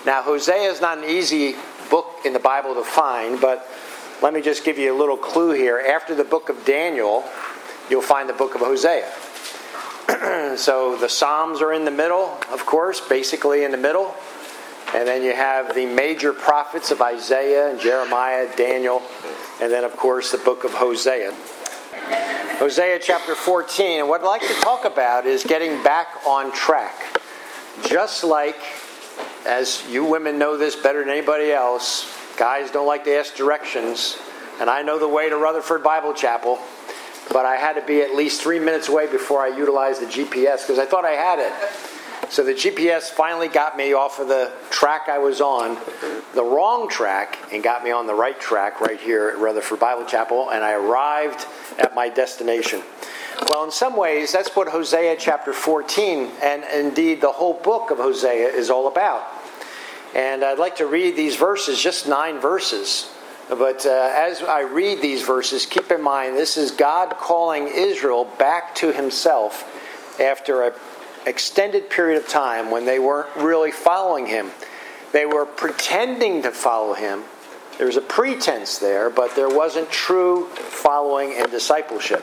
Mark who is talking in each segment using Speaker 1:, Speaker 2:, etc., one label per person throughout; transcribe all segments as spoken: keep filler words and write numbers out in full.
Speaker 1: Now, Hosea is not an easy book in the Bible to find, but let me just give you a little clue here. After the book of Daniel, you'll find the book of Hosea. So the Psalms are in the middle, of course, basically in the middle. And then you have the major prophets of Isaiah and Jeremiah, Daniel, and then, of course, the book of Hosea. Hosea chapter fourteen. And what I'd like to talk about is getting back on track. Just like, as you women know this better than anybody else, guys don't like to ask directions. And I know the way to Rutherford Bible Chapel, but I had to be at least three minutes away before I utilized the G P S because I thought I had it. So the G P S finally got me off of the track I was on, the wrong track, and got me on the right track right here at Rutherford Bible Chapel, and I arrived at my destination. Well, in some ways, that's what Hosea chapter fourteen, and indeed the whole book of Hosea, is all about. And I'd like to read these verses, just nine verses. But uh, as I read these verses, keep in mind this is God calling Israel back to himself after an extended period of time when they weren't really following him. They were pretending to follow him. There was a pretense there, but there wasn't true following and discipleship.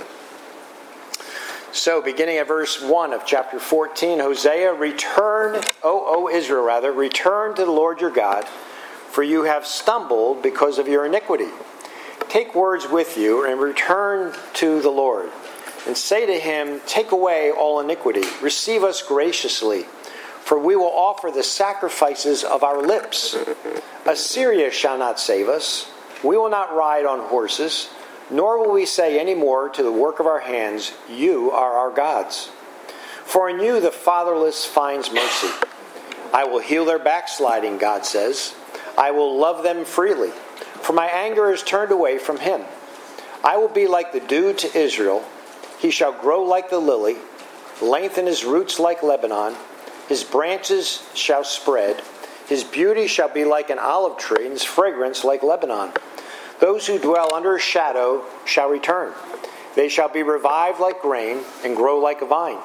Speaker 1: So, beginning at verse one of chapter fourteen, Hosea, return, O, o Israel, rather, return to the Lord your God, for you have stumbled because of your iniquity. Take words with you and return to the Lord, and say to him, take away all iniquity, receive us graciously, for we will offer the sacrifices of our lips. Assyria shall not save us. We will not ride on horses, nor will we say any more to the work of our hands, you are our gods. For in you the fatherless finds mercy. I will heal their backsliding, God says. I will love them freely, for my anger is turned away from him. I will be like the dew to Israel. He shall grow like the lily, lengthen his roots like Lebanon. His branches shall spread. His beauty shall be like an olive tree, and his fragrance like Lebanon. Those who dwell under his shadow shall return. They shall be revived like grain and grow like a vine.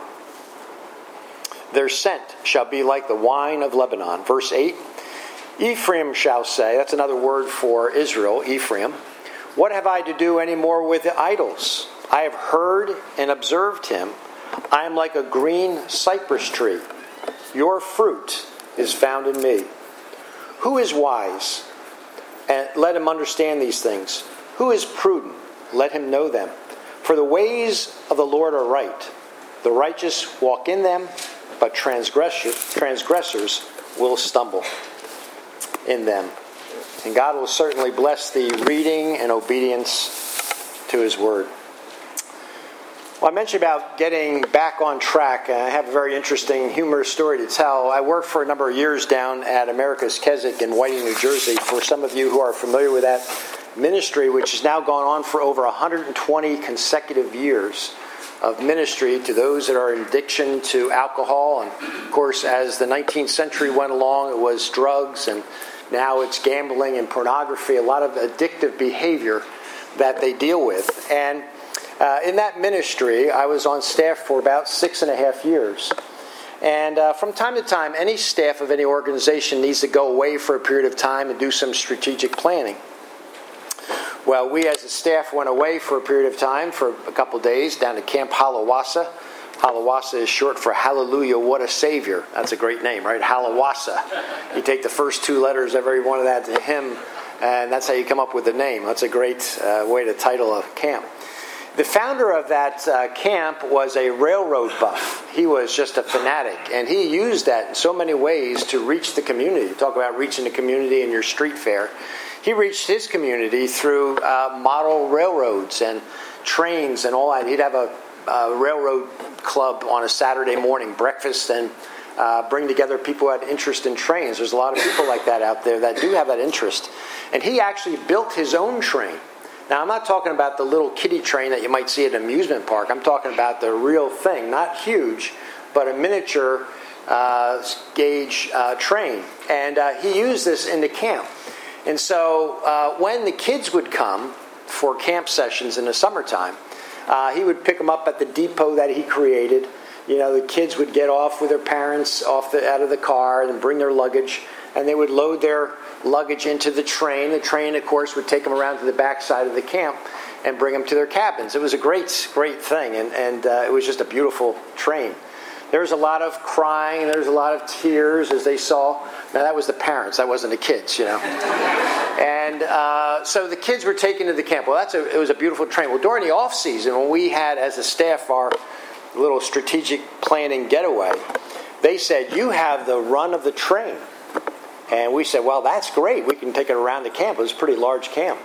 Speaker 1: Their scent shall be like the wine of Lebanon. Verse eight, Ephraim shall say, that's another word for Israel, Ephraim, what have I to do any more with the idols? I have heard and observed him. I am like a green cypress tree. Your fruit is found in me. Who is wise? And let him understand these things. Who is prudent? Let him know them. For the ways of the Lord are right. The righteous walk in them, but transgressors, transgressors will stumble in them. And God will certainly bless the reading and obedience to his word. Well, I mentioned about getting back on track. I have a very interesting, humorous story to tell. I worked for a number of years down at America's Keswick in Whiting, New Jersey. For some of you who are familiar with that ministry, which has now gone on for over one hundred twenty consecutive years of ministry to those that are in addiction to alcohol. And, of course, as the nineteenth century went along, it was drugs, and now it's gambling and pornography, a lot of addictive behavior that they deal with. And Uh, in that ministry, I was on staff for about six and a half years. And uh, from time to time, any staff of any organization needs to go away for a period of time and do some strategic planning. Well, we as a staff went away for a period of time, for a couple of days, down to Camp Halawasa. Halawasa is short for Hallelujah, What a Savior. That's a great name, right? Halawasa. You take the first two letters of every one of that hymn, and that's how you come up with the name. That's a great uh, way to title a camp. The founder of that uh, camp was a railroad buff. He was just a fanatic, and he used that in so many ways to reach the community. Talk about reaching the community in your street fair. He reached his community through uh, model railroads and trains and all that. He'd have a, a railroad club on a Saturday morning, breakfast, and uh, bring together people who had interest in trains. There's a lot of people like that out there that do have that interest. And he actually built his own train. Now, I'm not talking about the little kiddie train that you might see at an amusement park. I'm talking about the real thing, not huge, but a miniature uh, gauge uh, train. And uh, he used this in the camp. And so uh, when the kids would come for camp sessions in the summertime, uh, he would pick them up at the depot that he created. You know, the kids would get off with their parents off the, out of the car and bring their luggage. and they would load their luggage into the train. The train, of course, would take them around to the back side of the camp and bring them to their cabins. It was a great, great thing, and, and uh, it was just a beautiful train. There was a lot of crying, there was a lot of tears as they saw. Now, that was the parents, that wasn't the kids, you know. And uh, so the kids were taken to the camp. Well, that's a, it was a beautiful train. Well, during the off-season, when we had, as a staff, our little strategic planning getaway, they said, you have the run of the train. And we said, well, that's great. We can take it around the camp. It was a pretty large camp.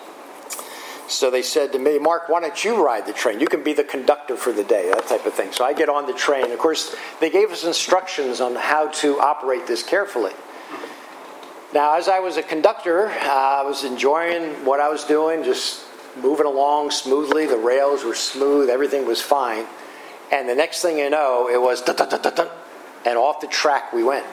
Speaker 1: So they said to me, Mark, why don't you ride the train? You can be the conductor for the day, that type of thing. So I get on the train. Of course, they gave us instructions on how to operate this carefully. Now, as I was a conductor, uh, I was enjoying what I was doing, just moving along smoothly. The rails were smooth. Everything was fine. And the next thing you know, it was dun, dun, dun, dun, dun, and off the track we went.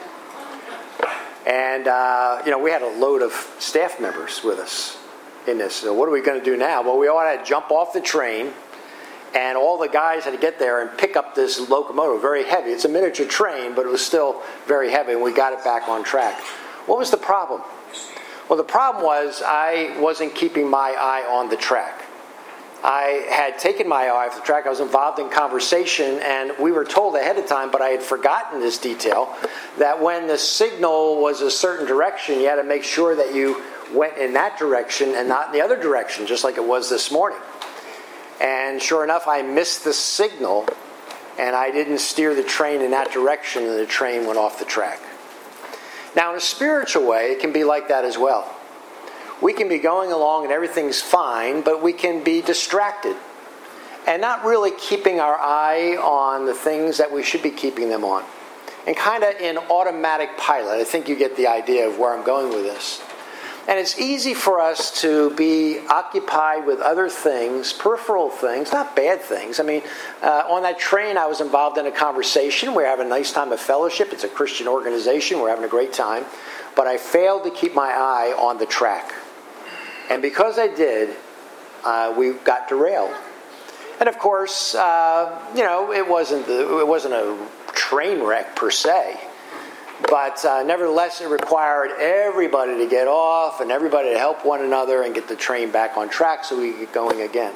Speaker 1: And, uh, you know, we had a load of staff members with us in this. So what are we going to do now? Well, we all had to jump off the train, and all the guys had to get there and pick up this locomotive, very heavy. It's a miniature train, but it was still very heavy, and we got it back on track. What was the problem? Well, the problem was I wasn't keeping my eye on the track. I had taken my eye off the track. I was involved in conversation, and we were told ahead of time, but I had forgotten this detail, that when the signal was a certain direction, you had to make sure that you went in that direction and not in the other direction, just like it was this morning. And sure enough, I missed the signal, and I didn't steer the train in that direction, and the train went off the track. Now, in a spiritual way, it can be like that as well. We can be going along and everything's fine, but we can be distracted and not really keeping our eye on the things that we should be keeping them on. And kind of in automatic pilot. I think you get the idea of where I'm going with this. And it's easy for us to be occupied with other things, peripheral things, not bad things. I mean, uh, on that train, I was involved in a conversation. We're having a nice time of fellowship. It's a Christian organization. We're having a great time. But I failed to keep my eye on the track. And because I did, uh, we got derailed. And of course, uh, you know, it wasn't the, it wasn't a train wreck per se. But uh, nevertheless, it required everybody to get off and everybody to help one another and get the train back on track so we could get going again.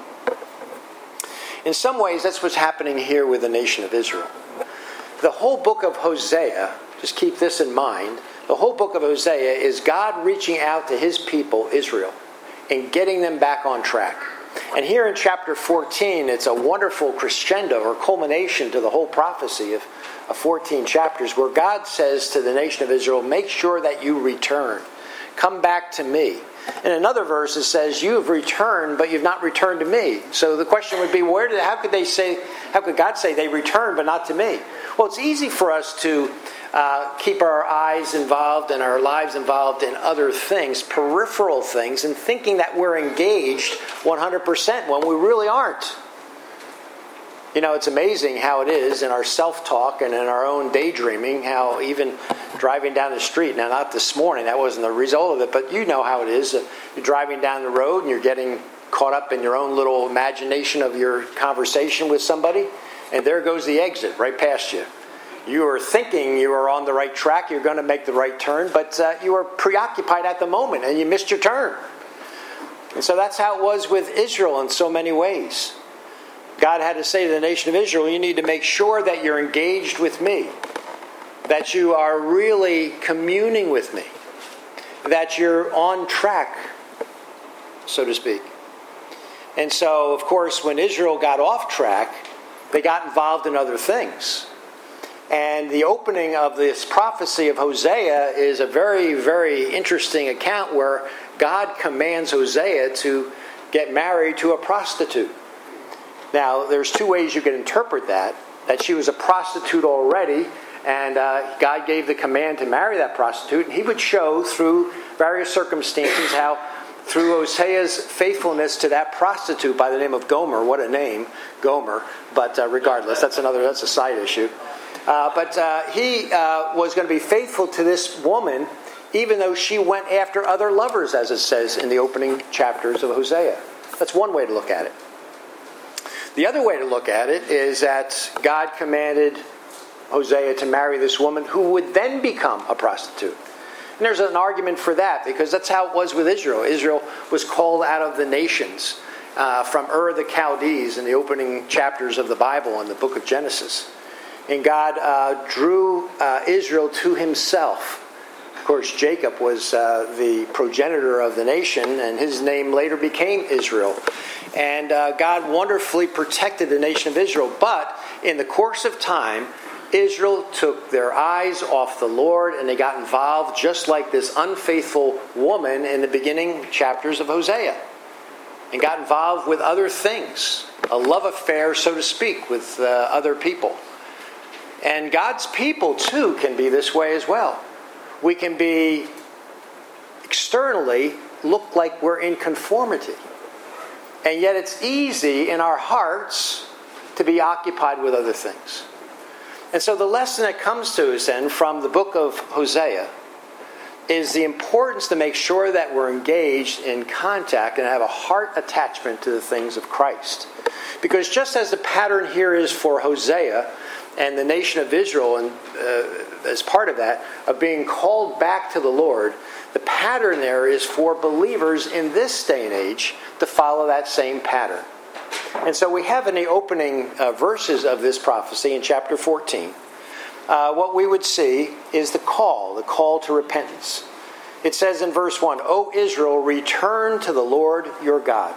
Speaker 1: In some ways, that's what's happening here with the nation of Israel. The whole book of Hosea, just keep this in mind, the whole book of Hosea is God reaching out to his people, Israel, and getting them back on track. And here in chapter fourteen, it's a wonderful crescendo or culmination to the whole prophecy of, of fourteen chapters where God says to the nation of Israel, make sure that you return. Come back to me. In another verse it says, you have returned, but you've not returned to me. So the question would be, where did, how could they say, how could God say they returned but not to me? Well, it's easy for us to uh, keep our eyes involved and our lives involved in other things, peripheral things, and thinking that we're engaged one hundred percent when we really aren't. You know, it's amazing how it is in our self-talk and in our own daydreaming, how even driving down the street, now not this morning, that wasn't the result of it, but you know how it is. You're driving down the road and you're getting caught up in your own little imagination of your conversation with somebody, and there goes the exit right past you. You are thinking you are on the right track, you're going to make the right turn, but uh, you are preoccupied at the moment and you missed your turn. And so that's how it was with Israel in so many ways. God had to say to the nation of Israel, you need to make sure that you're engaged with me, that you are really communing with me, that you're on track, so to speak. And so, of course, when Israel got off track, they got involved in other things. And the opening of this prophecy of Hosea is a very, very interesting account where God commands Hosea to get married to a prostitute. Now, there's two ways you can interpret that. That she was a prostitute already, and uh, God gave the command to marry that prostitute. And he would show through various circumstances how, through Hosea's faithfulness to that prostitute by the name of Gomer, what a name, Gomer, but uh, regardless, that's another, that's a side issue. Uh, but uh, he uh, was going to be faithful to this woman, even though she went after other lovers, as it says in the opening chapters of Hosea. That's one way to look at it. The other way to look at it is that God commanded Hosea to marry this woman who would then become a prostitute. And there's an argument for that because that's how it was with Israel. Israel was called out of the nations uh, from Ur the Chaldees in the opening chapters of the Bible in the book of Genesis. And God uh, drew uh, Israel to himself. Of course, Jacob was uh, the progenitor of the nation, and his name later became Israel. And uh, God wonderfully protected the nation of Israel. But in the course of time, Israel took their eyes off the Lord, and they got involved just like this unfaithful woman in the beginning chapters of Hosea. And got involved with other things, a love affair, so to speak, with uh, other people. And God's people, too, can be this way as well. We can be externally look like we're in conformity. And yet it's easy in our hearts to be occupied with other things. And so the lesson that comes to us then from the book of Hosea is the importance to make sure that we're engaged in contact and have a heart attachment to the things of Christ. Because just as the pattern here is for Hosea and the nation of Israel, and uh, as part of that, of being called back to the Lord, the pattern there is for believers in this day and age to follow that same pattern. And so we have in the opening uh, verses of this prophecy in chapter fourteen, uh, what we would see is the call, the call to repentance. It says in verse one, O Israel, return to the Lord your God.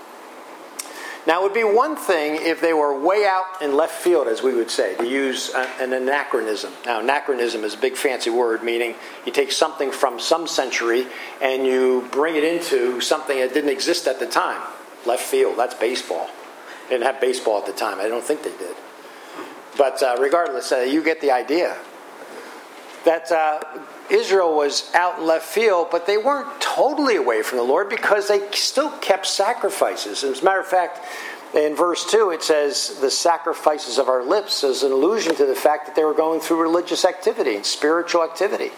Speaker 1: Now, it would be one thing if they were way out in left field, as we would say, to use an anachronism. Now, anachronism is a big fancy word, meaning you take something from some century and you bring it into something that didn't exist at the time. Left field, that's baseball. They didn't have baseball at the time. I don't think they did. But uh, regardless, uh, you get the idea. That uh, Israel was out in left field, but they weren't totally away from the Lord because they still kept sacrifices. As a matter of fact, in verse two, it says, the sacrifices of our lips is an allusion to the fact that they were going through religious activity and spiritual activity.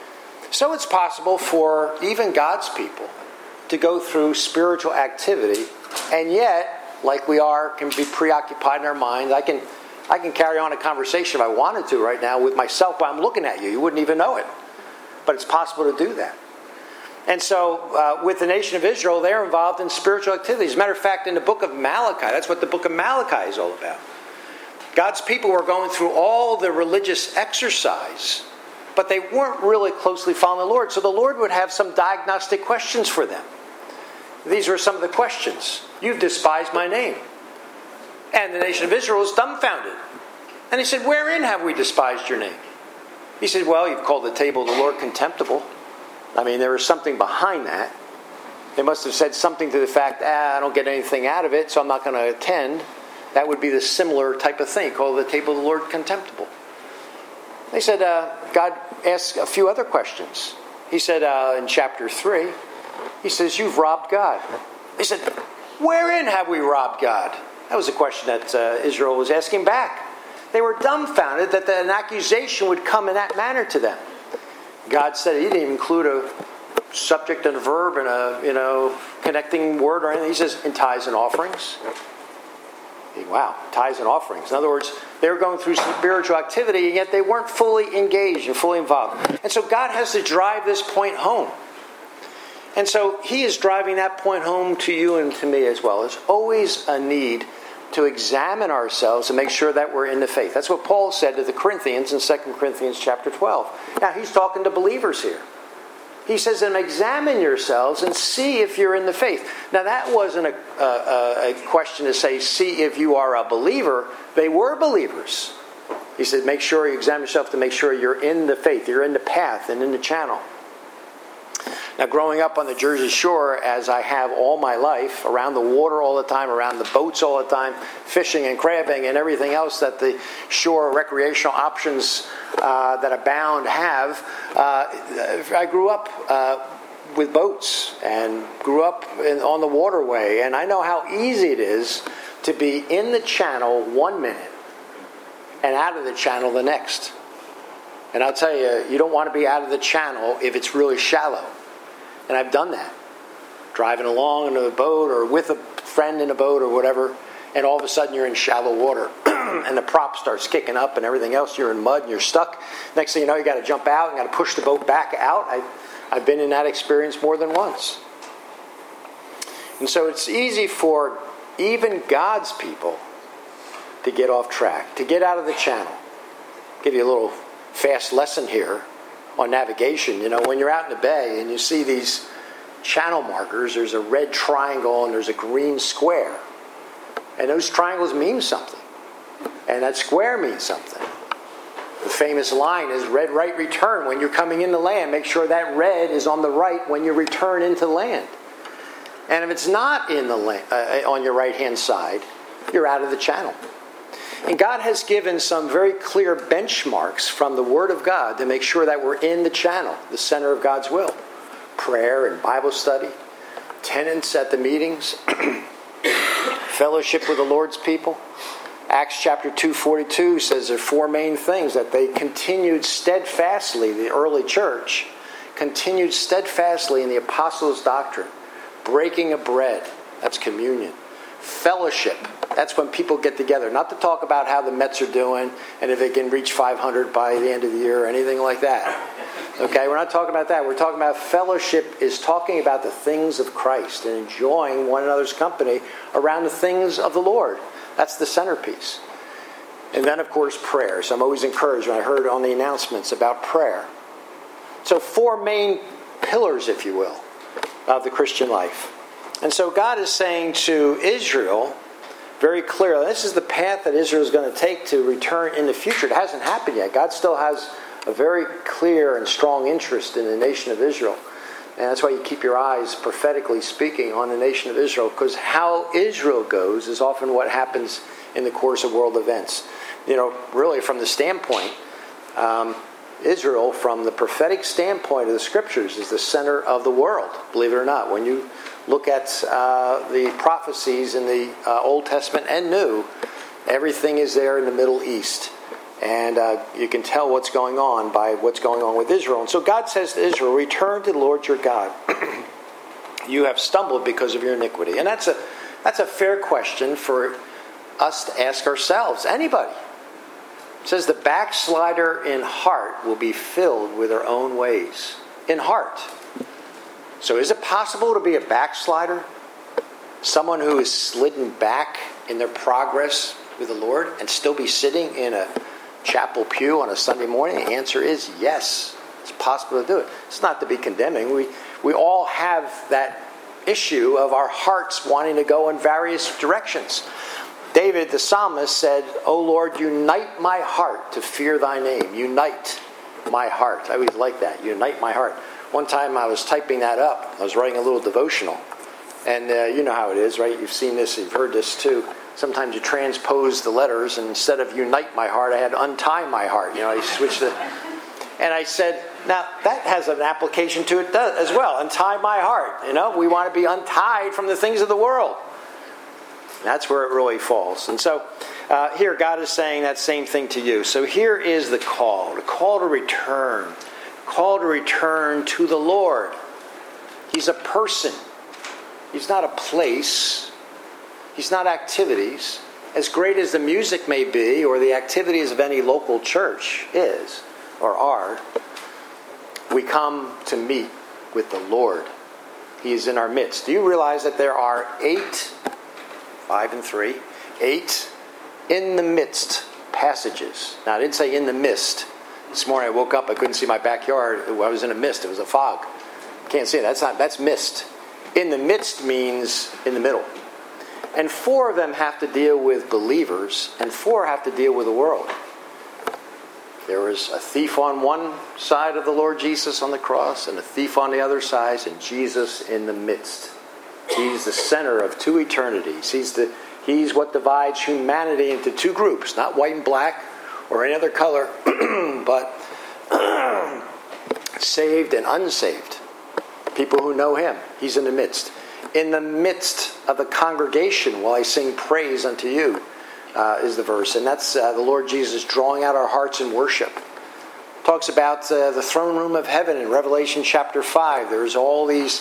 Speaker 1: So it's possible for even God's people to go through spiritual activity, and yet, like we are, can be preoccupied in our minds. I can I can carry on a conversation if I wanted to right now with myself, but I'm looking at you. You wouldn't even know it. But it's possible to do that. And so, uh, with the nation of Israel, they're involved in spiritual activities. As a matter of fact, in the book of Malachi, that's what the book of Malachi is all about. God's people were going through all the religious exercise, but they weren't really closely following the Lord. So the Lord would have some diagnostic questions for them. These were some of the questions. You've despised my name. And the nation of Israel was dumbfounded. And he said, wherein have we despised your name? He said, well, you've called the table of the Lord contemptible. I mean, there was something behind that. They must have said something to the fact, ah, I don't get anything out of it, so I'm not going to attend. That would be the similar type of thing, called the table of the Lord contemptible. They said, uh, God asked a few other questions. He said uh, in chapter three, he says, you've robbed God. They said, wherein have we robbed God? That was a question that uh, Israel was asking back. They were dumbfounded that an accusation would come in that manner to them. God said he didn't include a subject and a verb and a, you know, connecting word or anything. He says, in tithes and offerings. Wow, tithes and offerings. In other words, they were going through spiritual activity, and yet they weren't fully engaged and fully involved. And so God has to drive this point home. And so he is driving that point home to you and to me as well. There's always a need to examine ourselves and make sure that we're in the faith. That's what Paul said to the Corinthians in Second Corinthians chapter twelve. Now, he's talking to believers here. He says, and examine yourselves and see if you're in the faith. Now, that wasn't a, a, a question to say, see if you are a believer. They were believers. He said, make sure you examine yourself to make sure you're in the faith. You're in the path and in the channel. Now, growing up on the Jersey Shore, as I have all my life, around the water all the time, around the boats all the time, fishing and crabbing and everything else that the shore recreational options uh, that abound have, uh, I grew up uh, with boats and grew up in, on the waterway. And I know how easy it is to be in the channel one minute and out of the channel the next. And I'll tell you, you don't want to be out of the channel if it's really shallow. And I've done that. Driving along in a boat or with a friend in a boat or whatever, and all of a sudden you're in shallow water. and the prop starts kicking up and everything else, you're in mud and you're stuck. Next thing you know, you got to jump out and got to push the boat back out. I, I've been in that experience more than once. And so it's easy for even God's people to get off track, to get out of the channel. I'll give you a little fast lesson here on navigation. You know, when you're out in the bay and you see these channel markers, there's a red triangle and there's a green square. And those triangles mean something. And that square means something. The famous line is red right return. When you're coming into land, make sure that red is on the right when you return into land. And if it's not in the land, uh, on your right-hand side, you're out of the channel. And God has given some very clear benchmarks from the Word of God to make sure that we're in the channel, the center of God's will. Prayer and Bible study, attendance at the meetings, fellowship with the Lord's people. Acts chapter two forty-two says there are four main things that they continued steadfastly, the early church continued steadfastly in the apostles' doctrine. Breaking of bread, that's communion. Fellowship, that's when people get together. Not to talk about how the Mets are doing and if they can reach five hundred by the end of the year or anything like that. Okay, we're not talking about that. We're talking about fellowship is talking about the things of Christ and enjoying one another's company around the things of the Lord. That's the centerpiece. And then, of course, prayer. So I'm always encouraged when I heard on the announcements about prayer. So four main pillars, if you will, of the Christian life. And so God is saying to Israel very clearly, this is the path that Israel is going to take to return in the future. It hasn't happened yet. God still has a very clear and strong interest in the nation of Israel. And that's why you keep your eyes, prophetically speaking, on the nation of Israel, because how Israel goes is often what happens in the course of world events. You know, really from the standpoint, um, Israel, from the prophetic standpoint of the Scriptures, is the center of the world, believe it or not. When you look at uh, the prophecies in the uh, Old Testament and New, everything is there in the Middle East. And uh, you can tell what's going on by what's going on with Israel. And so God says to Israel, return to the Lord your God. You have stumbled because of your iniquity. And that's a that's a fair question for us to ask ourselves. Anybody. It says the backslider in heart will be filled with their own ways. In heart. So is it possible to be a backslider? Someone who is slidden back in their progress with the Lord and still be sitting in a chapel pew on a Sunday morning? The answer is yes. It's possible to do it. It's not to be condemning. We we all have that issue of our hearts wanting to go in various directions. David, the psalmist, said, O Lord, unite my heart to fear thy name. Unite my heart. I always like that. Unite my heart. One time I was typing that up. I was writing a little devotional. And uh, you know how it is, right? You've seen this. You've heard this too. Sometimes you transpose the letters, and instead of unite my heart, I had untie my heart. You know, I switched the... And I said, now, that has an application to it as well. Untie my heart. You know, we want to be untied from the things of the world. That's where it really falls. And so uh, here God is saying that same thing to you. So here is the call. The call to return. Call to return to the Lord. He's a person. He's not a place. He's not activities. As great as the music may be, or the activities of any local church is, or are, we come to meet with the Lord. He is in our midst. Do you realize that there are eight, five and three, eight in the midst passages? Now, I didn't say in the mist. This morning I woke up, I couldn't see my backyard. I was in a mist. It was a fog. Can't see it. That's not. That's mist. In the midst means in the middle. And four of them have to deal with believers, and four have to deal with the world. There was a thief on one side of the Lord Jesus on the cross, and a thief on the other side, and Jesus in the midst. He's the center of two eternities. He's the He's what divides humanity into two groups, not white and black or any other color, but saved and unsaved. People who know Him. He's in the midst. In the midst of the congregation while I sing praise unto you, uh, is the verse. And that's uh, the Lord Jesus drawing out our hearts in worship. Talks about uh, the throne room of heaven in Revelation chapter five. There's all these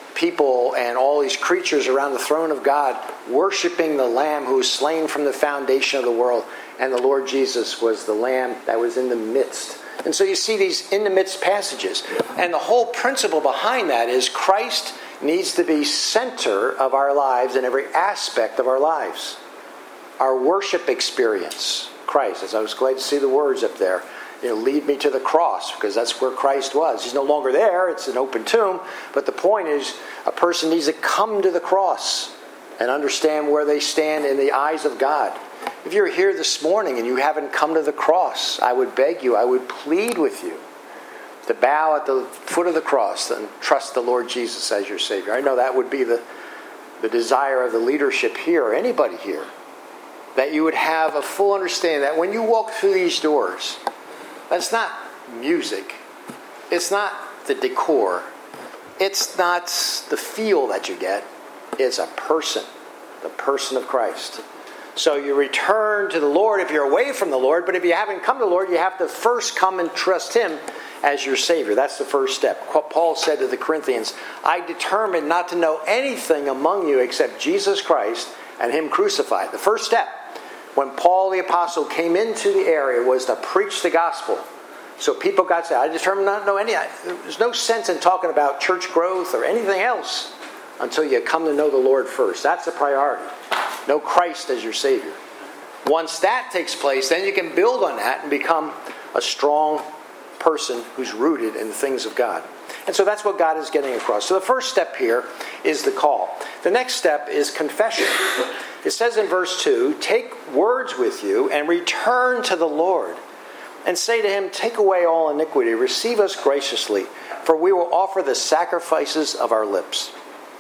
Speaker 1: people and all these creatures around the throne of God worshiping the Lamb who was slain from the foundation of the world. And the Lord Jesus was the Lamb that was in the midst. And so you see these in the midst passages. And the whole principle behind that is Christ needs to be center of our lives in every aspect of our lives. Our worship experience, Christ, as I was glad to see the words up there, you know, lead me to the cross, because that's where Christ was. He's no longer there, it's an open tomb, but the point is a person needs to come to the cross and understand where they stand in the eyes of God. If you're here this morning and you haven't come to the cross, I would beg you, I would plead with you to bow at the foot of the cross and trust the Lord Jesus as your Savior. I know that would be the, the desire of the leadership here, or anybody here, that you would have a full understanding that when you walk through these doors, that's not music, it's not the decor, it's not the feel that you get, it's a person, the person of Christ. So you return to the Lord if you're away from the Lord, but if you haven't come to the Lord, you have to first come and trust Him as your Savior. That's the first step. Paul said to the Corinthians, I determined not to know anything among you except Jesus Christ and Him crucified. The first step, when Paul the Apostle came into the area, was to preach the gospel. So people got saved. I determined not to know any. There's no sense in talking about church growth or anything else until you come to know the Lord first. That's the priority. Know Christ as your Savior. Once that takes place, then you can build on that and become a strong person who's rooted in the things of God. And so that's what God is getting across. So the first step here is the call. The next step is confession. It says in verse two, take words with you and return to the Lord and say to Him, take away all iniquity, receive us graciously, for we will offer the sacrifices of our lips.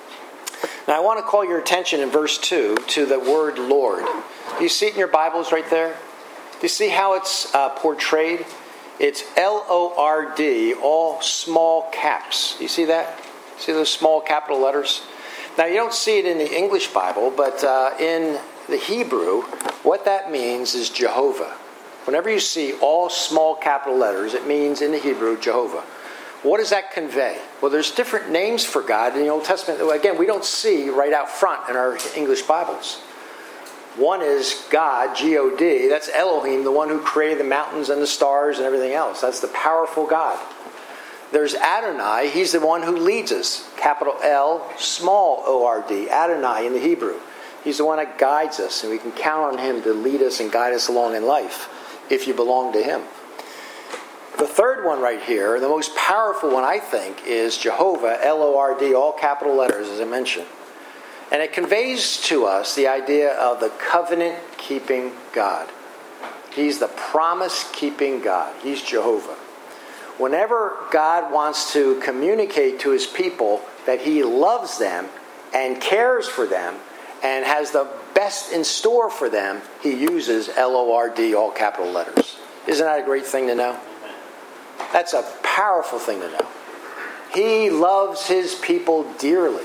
Speaker 1: Now I want to call your attention in verse two to the word Lord. Do you see it in your Bibles right there? Do you see how it's uh, portrayed? It's L O R D, all small caps. Do you see that? See those small capital letters? Now you don't see it in the English Bible, but uh, in the Hebrew, what that means is Jehovah. Whenever you see all small capital letters, it means in the Hebrew, Jehovah. What does that convey? Well, there's different names for God in the Old Testament. Again, we don't see right out front in our English Bibles. One is God, G O D. That's Elohim, the one who created the mountains and the stars and everything else. That's the powerful God. There's Adonai. He's the one who leads us. Capital L, small O R D. Adonai in the Hebrew. He's the one that guides us, and we can count on Him to lead us and guide us along in life if you belong to Him. The third one right here, the most powerful one I think, is Jehovah, L O R D, all capital letters as I mentioned. And it conveys to us the idea of the covenant-keeping God. He's the promise-keeping God. He's Jehovah. Whenever God wants to communicate to His people that He loves them and cares for them and has the best in store for them, He uses L O R D, all capital letters. Isn't that a great thing to know? That's a powerful thing to know. He loves His people dearly.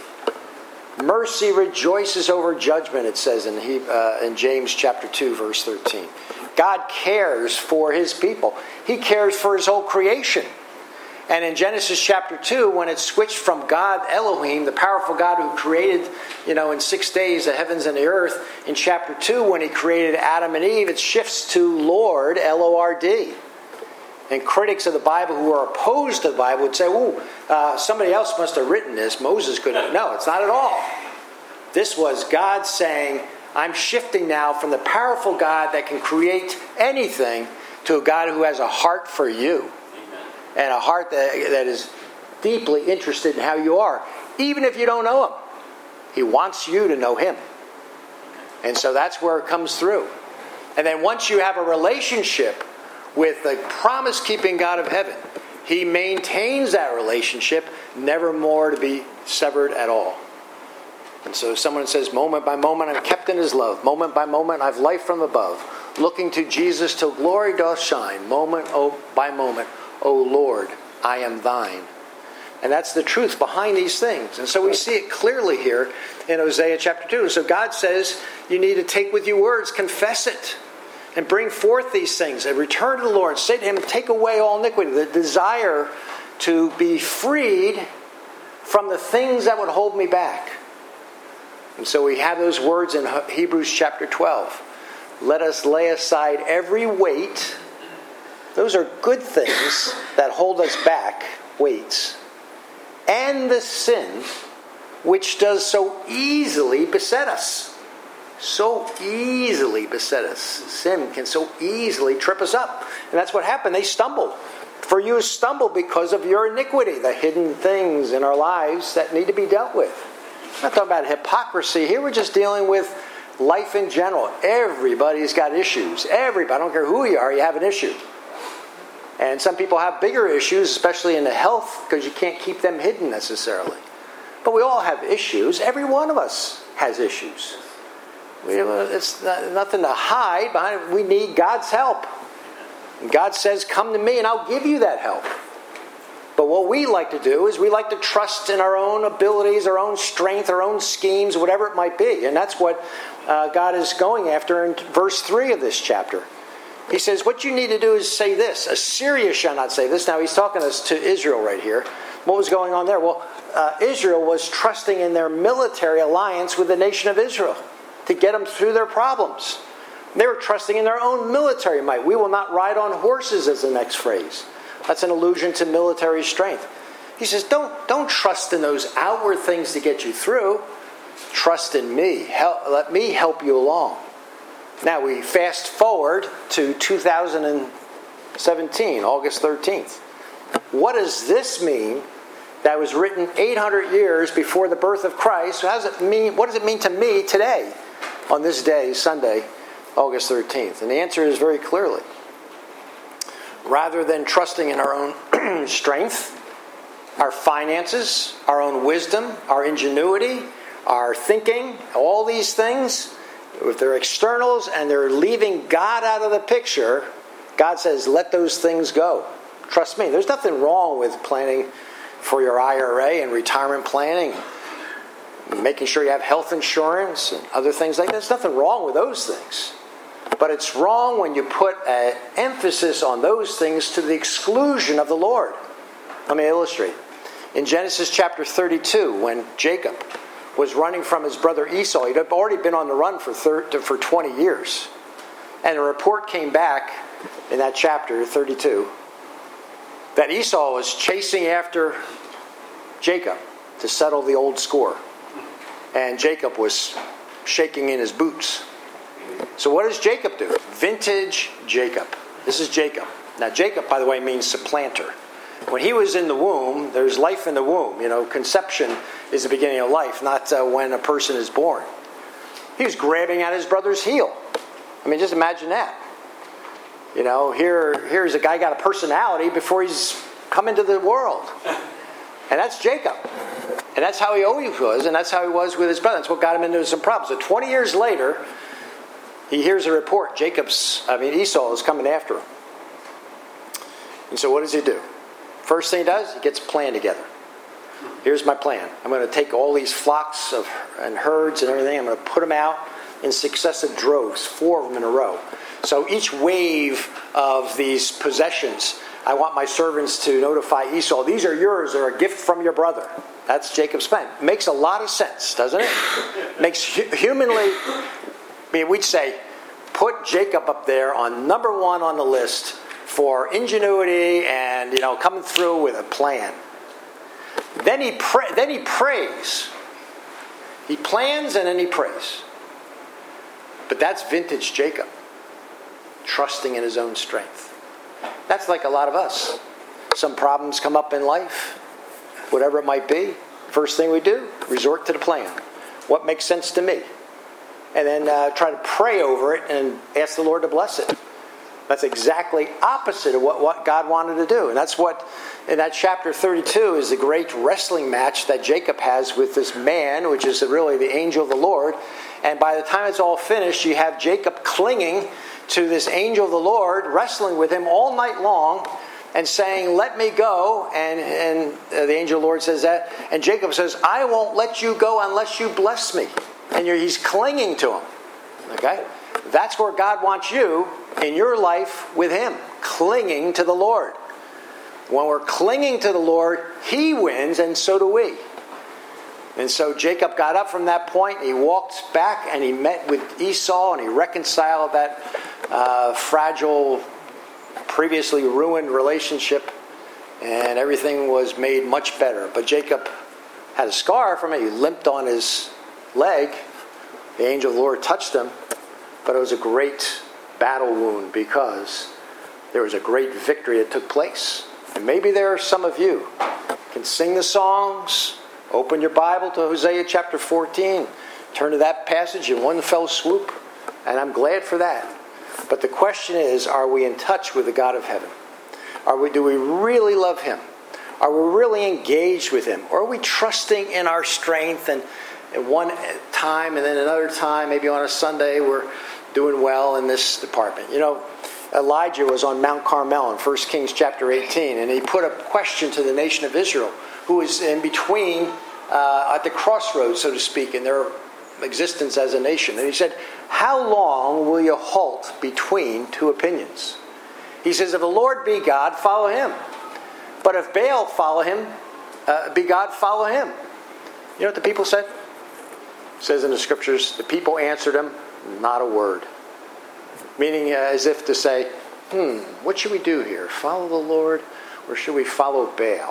Speaker 1: Mercy rejoices over judgment, it says in, he, uh, in James chapter two, verse thirteen. God cares for His people. He cares for His whole creation. And in Genesis chapter two, when it switched from God Elohim, the powerful God who created, you know, in six days the heavens and the earth, in chapter two, when He created Adam and Eve, it shifts to Lord, L O R D. And critics of the Bible who are opposed to the Bible would say, ooh, uh, somebody else must have written this. Moses couldn't. No, it's not at all. This was God saying, I'm shifting now from the powerful God that can create anything to a God who has a heart for you. Amen. And a heart that, that is deeply interested in how you are. Even if you don't know Him. He wants you to know Him. And so that's where it comes through. And then once you have a relationship with the promise-keeping God of heaven, He maintains that relationship, never more to be severed at all. And so someone says, moment by moment I'm kept in His love. Moment by moment I've life from above. Looking to Jesus till glory doth shine. Moment by moment, O Lord, I am Thine. And that's the truth behind these things. And so we see it clearly here in Hosea chapter two. So God says you need to take with you words, confess it. And bring forth these things and return to the Lord. Say to Him, take away all iniquity. The desire to be freed from the things that would hold me back. And so we have those words in Hebrews chapter twelve. Let us lay aside every weight. Those are good things that hold us back, weights. And the sin which does so easily beset us. So easily beset us. Sin can so easily trip us up. And that's what happened. They stumbled. For you stumble because of your iniquity, the hidden things in our lives that need to be dealt with. We're not talking about hypocrisy here. We're just dealing with life in general. Everybody's got issues. Everybody, I don't care who you are, you have an issue. And some people have bigger issues, especially in the health, because you can't keep them hidden necessarily. But we all have issues. Every one of us has issues. We, it's not, nothing to hide behind it. We need God's help. And God says, come to me and I'll give you that help. But what we like to do is we like to trust in our own abilities, our own strength, our own schemes, whatever it might be. And that's what uh, God is going after in verse three of this chapter. He says, what you need to do is say this. Assyria shall not say this. Now he's talking to Israel right here. What was going on there? Well, uh, Israel was trusting in their military alliance with the nation of Israel to get them through their problems. They were trusting in their own military might. We will not ride on horses is the next phrase. That's an allusion to military strength. He says, don't, don't trust in those outward things to get you through. Trust in me. Help, let me help you along. Now we fast forward to two thousand seventeen, August thirteenth. What does this mean that was written eight hundred years before the birth of Christ? How does it mean? What does it mean to me today on this day, Sunday, August thirteenth? And the answer is very clearly. Rather than trusting in our own strength, our finances, our own wisdom, our ingenuity, our thinking, all these things, if they're externals and they're leaving God out of the picture, God says, let those things go. Trust me. There's nothing wrong with planning for your I R A and retirement planning, making sure you have health insurance and other things like that. There's nothing wrong with those things. But it's wrong when you put an emphasis on those things to the exclusion of the Lord. Let me illustrate. In Genesis chapter thirty-two, when Jacob was running from his brother Esau, he'd already been on the run for thirty, for twenty years. And a report came back in that chapter thirty-two that Esau was chasing after Jacob to settle the old score. And Jacob was shaking in his boots. So what does Jacob do? Vintage Jacob. This is Jacob. Now Jacob, by the way, means supplanter. When he was in the womb, there's life in the womb. You know, conception is the beginning of life, not uh, when a person is born. He was grabbing at his brother's heel. I mean, just imagine that. You know, here, here's a guy got a personality before he's come into the world. And that's Jacob. And that's how he always was, and that's how he was with his brother. That's what got him into some problems. So twenty years later, he hears a report. Jacob's, I mean, Esau is coming after him. And so what does he do? First thing he does, he gets a plan together. Here's my plan. I'm going to take all these flocks of and herds and everything. I'm going to put them out in successive droves, four of them in a row. So each wave of these possessions, I want my servants to notify Esau, these are yours. They're a gift from your brother. That's Jacob's plan. Makes a lot of sense, doesn't it? Makes humanly, I mean, we'd say, put Jacob up there on number one on the list for ingenuity and, you know, coming through with a plan. Then he pray, then he prays. He plans and then he prays. But that's vintage Jacob, trusting in his own strength. That's like a lot of us. Some problems come up in life, whatever it might be. First thing we do, resort to the plan. What makes sense to me? And then uh, try to pray over it and ask the Lord to bless it. That's exactly opposite of what, what God wanted to do. And that's what, in that chapter thirty-two, is the great wrestling match that Jacob has with this man, which is really the angel of the Lord. And by the time it's all finished, you have Jacob clinging to this angel of the Lord, wrestling with him all night long, and saying, let me go. And, and uh, the angel of the Lord says that. And Jacob says, I won't let you go unless you bless me. And you're, he's clinging to him. Okay? That's where God wants you in your life with him, clinging to the Lord. When we're clinging to the Lord, he wins, and so do we. And so Jacob got up from that point, and he walked back, and he met with Esau, and he reconciled that uh, fragile, previously ruined relationship, and everything was made much better. But Jacob had a scar from it. He limped on his leg. The angel of the Lord touched him, but it was a great battle wound because there was a great victory that took place. And maybe there are some of you can sing the songs. Open your Bible to Hosea chapter fourteen. Turn to that passage in one fell swoop. And I'm glad for that. But the question is, are we in touch with the God of heaven? Are we, do we really love him? Are we really engaged with him? Or are we trusting in our strength and at one time and then another time, maybe on a Sunday, we're doing well in this department? You know, Elijah was on Mount Carmel in First Kings chapter eighteen, and he put a question to the nation of Israel, who was in between, uh, at the crossroads, so to speak, in their existence as a nation. And he said, how long will you halt between two opinions? He says, if the Lord be God, follow him. But if Baal follow him, uh, be God, follow him. You know what the people said? It says in the scriptures, the people answered him, not a word. Meaning uh, as if to say, hmm, what should we do here? Follow the Lord, or should we follow Baal?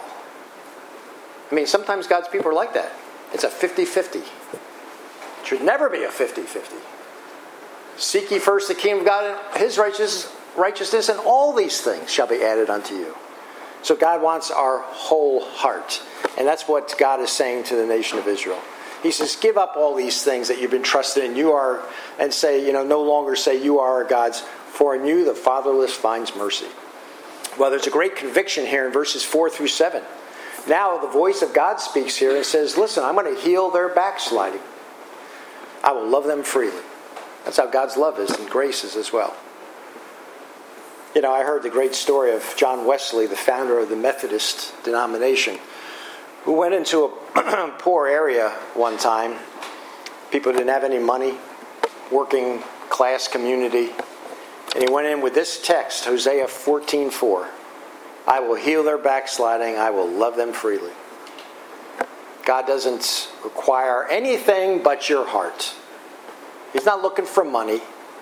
Speaker 1: I mean, sometimes God's people are like that. It's a fifty-fifty. It should never be a fifty-fifty. Seek ye first the kingdom of God and his righteousness, righteousness, and all these things shall be added unto you. So God wants our whole heart. And that's what God is saying to the nation of Israel. He says, give up all these things that you've been trusted in. You are, and say, you know, no longer say you are our gods. For in you the fatherless finds mercy. Well, there's a great conviction here in verses four through seven. Now the voice of God speaks here and says, listen, I'm going to heal their backsliding. I will love them freely. That's how God's love is and grace is as well. You know, I heard the great story of John Wesley, the founder of the Methodist denomination, who went into a poor area one time. People didn't have any money, working class community. And he went in with this text, Hosea fourteen four. I will heal their backsliding. I will love them freely. God doesn't require anything but your heart. He's not looking for money.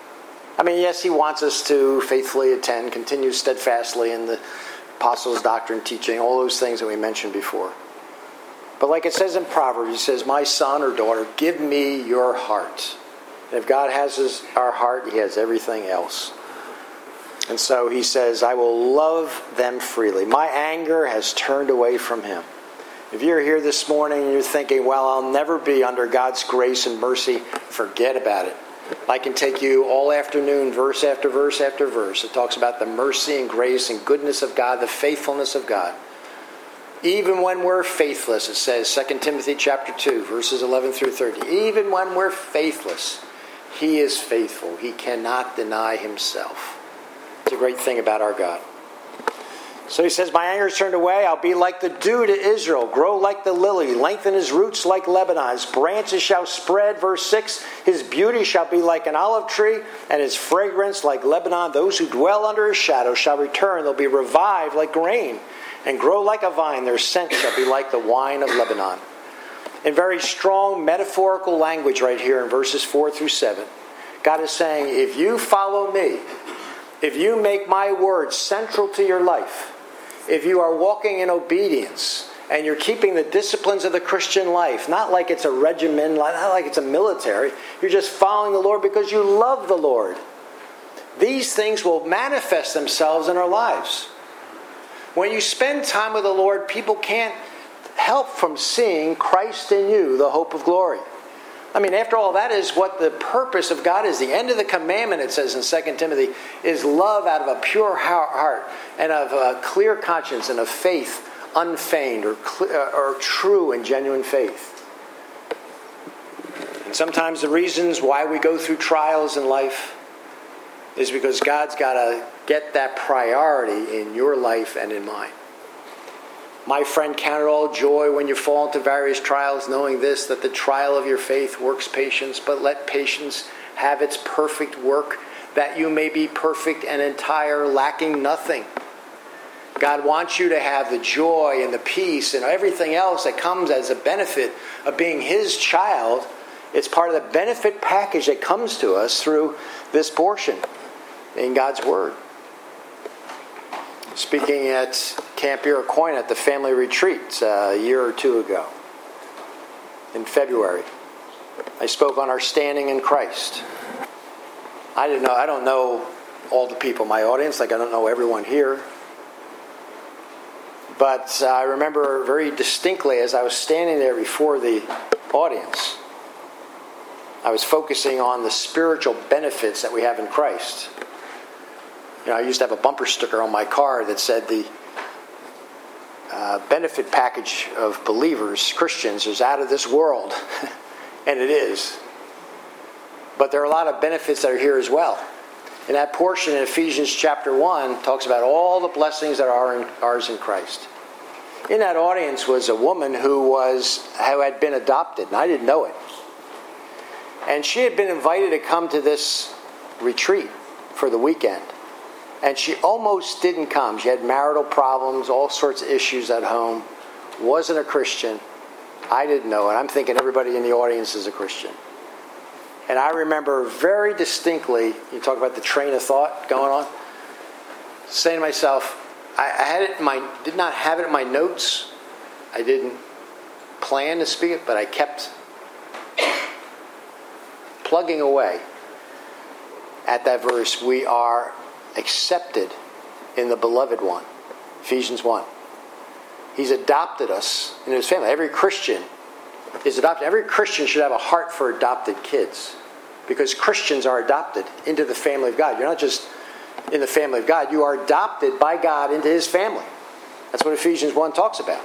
Speaker 1: I mean, yes, he wants us to faithfully attend, continue steadfastly in the apostles' doctrine, teaching, all those things that we mentioned before. But like it says in Proverbs, he says, my son or daughter, give me your heart. And if God has his, our heart, he has everything else. And so he says, I will love them freely. My anger has turned away from him. If you're here this morning and you're thinking, well, I'll never be under God's grace and mercy, forget about it. I can take you all afternoon, verse after verse after verse. It talks about the mercy and grace and goodness of God, the faithfulness of God. Even when we're faithless, it says, Second Timothy chapter two, verses eleven through thirty. Even when we're faithless, he is faithful. He cannot deny himself. It's a great thing about our God. So he says, my anger is turned away. I'll be like the dew to Israel. Grow like the lily. Lengthen his roots like Lebanon. His branches shall spread. Verse six. His beauty shall be like an olive tree, and his fragrance like Lebanon. Those who dwell under his shadow shall return. They'll be revived like grain, and grow like a vine. Their scent shall be like the wine of Lebanon. In very strong metaphorical language right here in verses four through seven, God is saying, if you follow me, if you make my words central to your life, if you are walking in obedience and you're keeping the disciplines of the Christian life, not like it's a regimen, not like it's a military, you're just following the Lord because you love the Lord, these things will manifest themselves in our lives. When you spend time with the Lord, people can't help from seeing Christ in you, the hope of glory. I mean, after all, that is what the purpose of God is. The end of the commandment, it says in Second Timothy, is love out of a pure heart and of a clear conscience and of faith unfeigned or, clear, or true and genuine faith. And sometimes the reasons why we go through trials in life is because God's got to get that priority in your life and in mine. My friend, count it all joy when you fall into various trials, knowing this, that the trial of your faith works patience, but let patience have its perfect work, that you may be perfect and entire, lacking nothing. God wants you to have the joy and the peace and everything else that comes as a benefit of being His child. It's part of the benefit package that comes to us through this portion in God's Word. Speaking at Camp Iroquois at the family retreat uh, a year or two ago, in February, I spoke on our standing in Christ. I didn't know. I don't know all the people in my audience, like I don't know everyone here. But uh, I remember very distinctly as I was standing there before the audience, I was focusing on the spiritual benefits that we have in Christ. You know, I used to have a bumper sticker on my car that said the uh, benefit package of believers, Christians, is out of this world. And it is. But there are a lot of benefits that are here as well. And that portion in Ephesians chapter one talks about all the blessings that are in, ours in Christ. In that audience was a woman who was who had been adopted, and I didn't know it. And she had been invited to come to this retreat for the weekend. And she almost didn't come. She had marital problems, all sorts of issues at home, wasn't a Christian. I didn't know it. I'm thinking everybody in the audience is a Christian. And I remember very distinctly, you talk about the train of thought going on, saying to myself, I, I had it in my, did not have it in my notes. I didn't plan to speak it, but I kept plugging away at that verse. We are accepted in the beloved one. Ephesians one. He's adopted us into His family. Every Christian is adopted. Every Christian should have a heart for adopted kids, because Christians are adopted into the family of God. You're not just in the family of God. You are adopted by God into His family. That's what Ephesians one talks about.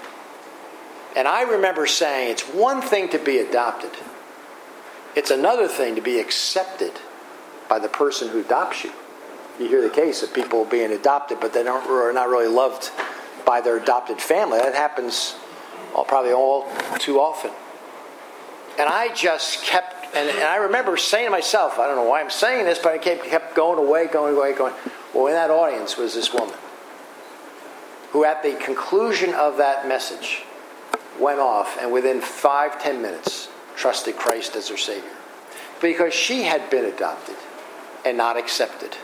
Speaker 1: And I remember saying, it's one thing to be adopted. It's another thing to be accepted by the person who adopts you. You hear the case of people being adopted, but they don't, are not really loved by their adopted family. That happens well, probably all too often. And I just kept, and, and I remember saying to myself, I don't know why I'm saying this, but I kept, kept going away, going away, going. Well, in that audience was this woman who at the conclusion of that message went off and within five, ten minutes trusted Christ as her Savior. Because she had been adopted and not accepted.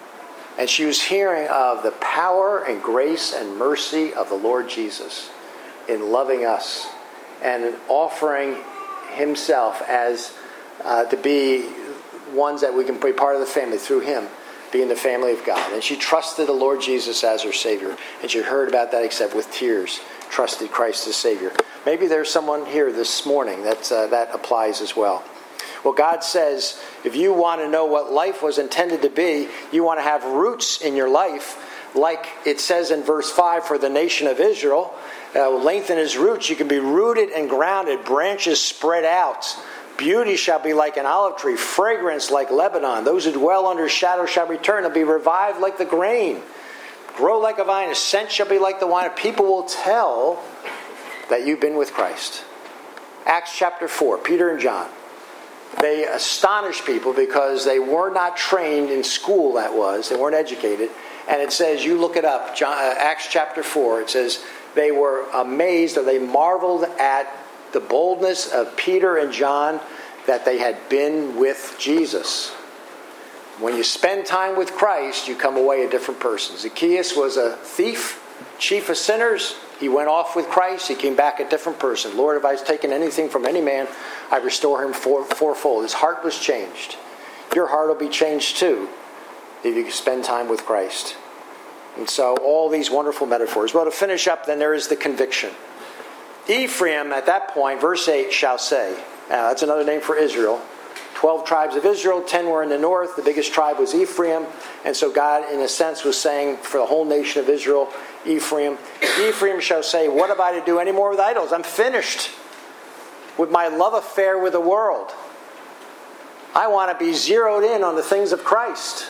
Speaker 1: And she was hearing of the power and grace and mercy of the Lord Jesus in loving us and offering Himself as uh, to be ones that we can be part of the family through Him, being the family of God. And she trusted the Lord Jesus as her Savior. And she heard about that except with tears, trusted Christ as Savior. Maybe there's someone here this morning that uh, that applies as well. Well, God says, if you want to know what life was intended to be, you want to have roots in your life, like it says in verse five for the nation of Israel, uh, lengthen his roots. You can be rooted and grounded, branches spread out. Beauty shall be like an olive tree, fragrance like Lebanon. Those who dwell under shadow shall return and be revived like the grain. Grow like a vine, his scent shall be like the wine. People will tell that you've been with Christ. Acts chapter four, Peter and John. They astonished people because they were not trained in school, that was. They weren't educated. And it says, you look it up, John, uh, Acts chapter four, it says, they were amazed or they marveled at the boldness of Peter and John that they had been with Jesus. When you spend time with Christ, you come away a different person. Zacchaeus was a thief, chief of sinners. He went off with Christ. He came back a different person. Lord, if I've taken anything from any man, I restore him four, fourfold. His heart was changed. Your heart will be changed too if you spend time with Christ. And so all these wonderful metaphors. Well, to finish up, then there is the conviction. Ephraim, at that point, verse eight, shall say. Now, that's another name for Israel. Twelve tribes of Israel, ten were in the north. The biggest tribe was Ephraim. And so God, in a sense, was saying for the whole nation of Israel, Ephraim, Ephraim shall say, what have I to do any more with idols? I'm finished with my love affair with the world. I want to be zeroed in on the things of Christ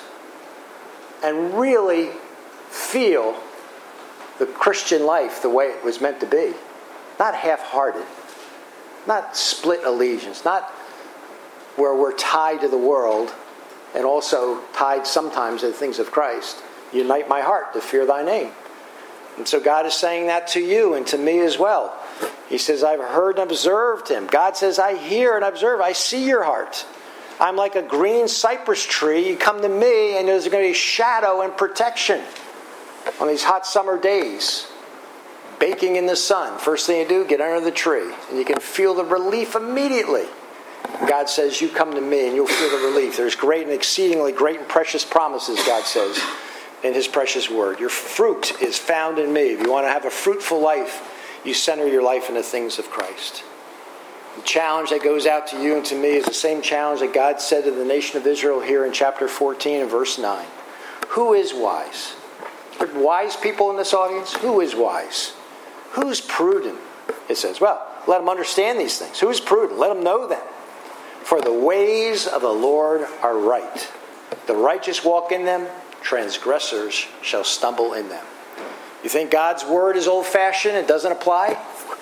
Speaker 1: and really feel the Christian life the way it was meant to be. Not half-hearted. Not split allegiance. Not where we're tied to the world and also tied sometimes to the things of Christ. Unite my heart to fear thy name. And so God is saying that to you and to me as well. He says, I've heard and observed him. God says, I hear and observe. I see your heart. I'm like a green cypress tree. You come to me and there's going to be shadow and protection on these hot summer days. Baking in the sun. First thing you do, get under the tree. And you can feel the relief immediately. God says, you come to me and you'll feel the relief. There's great and exceedingly great and precious promises, God says, in his precious word. Your fruit is found in me. If you want to have a fruitful life, you center your life in the things of Christ. The challenge that goes out to you and to me is the same challenge that God said to the nation of Israel here in chapter fourteen and verse nine. Who is wise? Are there wise people in this audience? Who is wise? Who's prudent? It says, well, let them understand these things. Who's prudent? Let them know them. For the ways of the Lord are right. The righteous walk in them. Transgressors shall stumble in them. You think God's word is old-fashioned? It doesn't apply?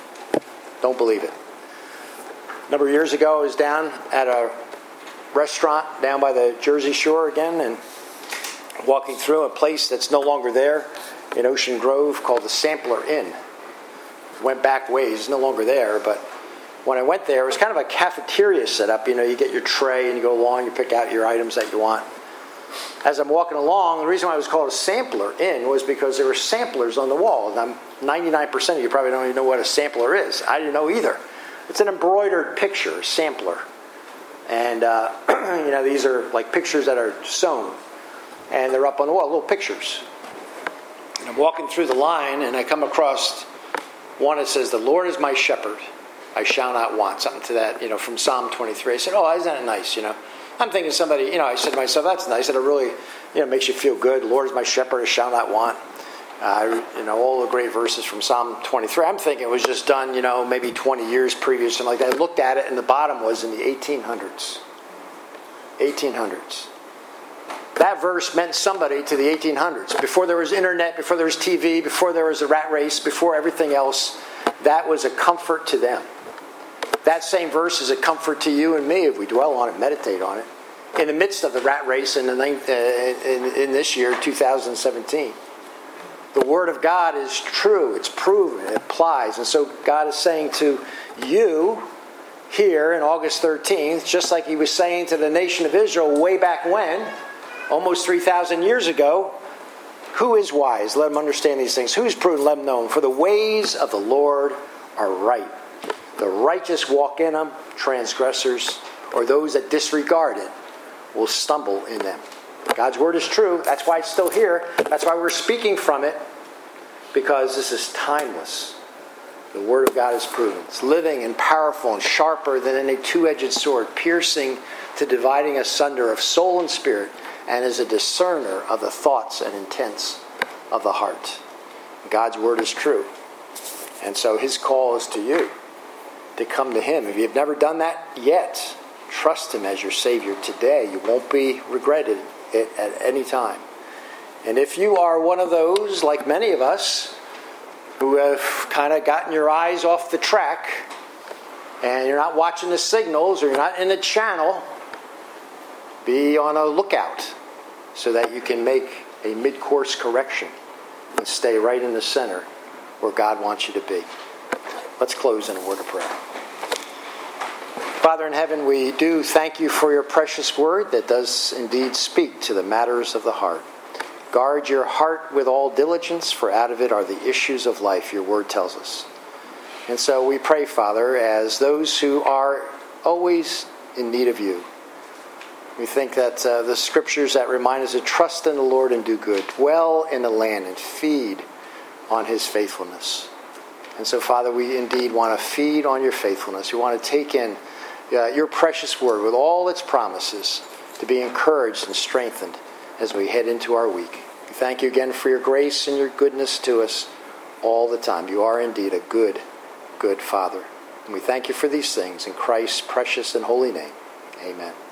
Speaker 1: Don't believe it. A number of years ago, I was down at a restaurant down by the Jersey Shore again, and walking through a place that's no longer there in Ocean Grove called the Sampler Inn. Went back ways, no longer there, but when I went there, it was kind of a cafeteria setup. You know, you get your tray and you go along, you pick out your items that you want. As I'm walking along, the reason why it was called a Sampler Inn was because there were samplers on the wall. And I'm, ninety-nine percent of you probably don't even know what a sampler is. I didn't know either. It's an embroidered picture, sampler. And, uh, you know, these are like pictures that are sewn. And they're up on the wall, little pictures. And I'm walking through the line, and I come across one that says, the Lord is my shepherd, I shall not want. Something to that, you know, from Psalm twenty-three. I said, oh, isn't that nice, you know? I'm thinking somebody, you know, I said to myself, that's nice. That it really, you know, makes you feel good. The Lord is my shepherd, I shall not want. Uh, you know, all the great verses from Psalm twenty-three. I'm thinking it was just done, you know, maybe twenty years previous, something like that. I looked at it, and the bottom was in the eighteen hundreds. eighteen hundreds. That verse meant somebody to the eighteen hundreds. Before there was internet, before there was T V, before there was a rat race, before everything else, that was a comfort to them. That same verse is a comfort to you and me if we dwell on it, meditate on it. In the midst of the rat race in, the, uh, in, in this year, two thousand seventeen. The Word of God is true. It's proven. It applies. And so God is saying to you here in August thirteenth, just like he was saying to the nation of Israel way back when, almost three thousand years ago, who is wise? Let them understand these things. Who's prudent? Let them know them. For the ways of the Lord are right. The righteous walk in them. Transgressors, or those that disregard it, will stumble in them. God's word is true. That's why it's still here. That's why we're speaking from it. Because this is timeless. The word of God is proven. It's living and powerful and sharper than any two-edged sword, piercing to dividing asunder of soul and spirit, and is a discerner of the thoughts and intents of the heart. God's word is true. And so his call is to you to come to him. If you've never done that yet, trust him as your Savior today. You won't be regretted it at any time. And if you are one of those, like many of us, who have kind of gotten your eyes off the track, and you're not watching the signals, or you're not in the channel, be on a lookout so that you can make a mid-course correction and stay right in the center where God wants you to be. Let's close in a word of prayer. Father in heaven, we do thank you for your precious word that does indeed speak to the matters of the heart. Guard your heart with all diligence, for out of it are the issues of life, your word tells us. And so we pray, Father, as those who are always in need of you. We think that uh, the scriptures that remind us to trust in the Lord and do good, dwell in the land and feed on his faithfulness. And so, Father, we indeed want to feed on your faithfulness. We want to take in uh, your precious word with all its promises to be encouraged and strengthened as we head into our week. We thank you again for your grace and your goodness to us all the time. You are indeed a good, good Father. And we thank you for these things in Christ's precious and holy name. Amen.